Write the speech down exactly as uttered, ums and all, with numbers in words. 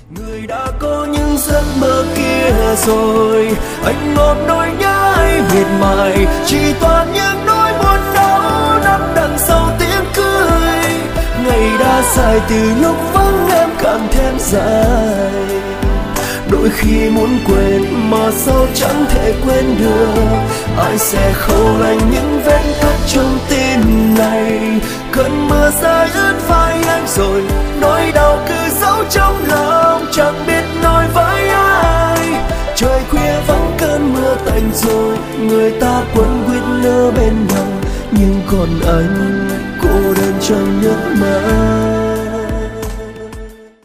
Người đã có những giấc mơ kia rồi, anh ôm nỗi nhớ ấy miệt mài, chỉ toàn những nỗi buồn đau nằm đằng sau tiếng cười. Ngày đã dài từ lúc vắng em càng thêm dài, đôi khi muốn quên mà sao chẳng thể quên được. Ai sẽ khâu lành những vết cắt trong tim này, cơn mưa rơi ướt vai anh rồi, nỗi đau cứ giấu trong lòng chẳng biết nói với ai. Trời khuya vắng cơn mưa tạnh rồi, người ta quấn quýt nơ bên nhau, nhưng còn anh cô đơn trong nước mắt.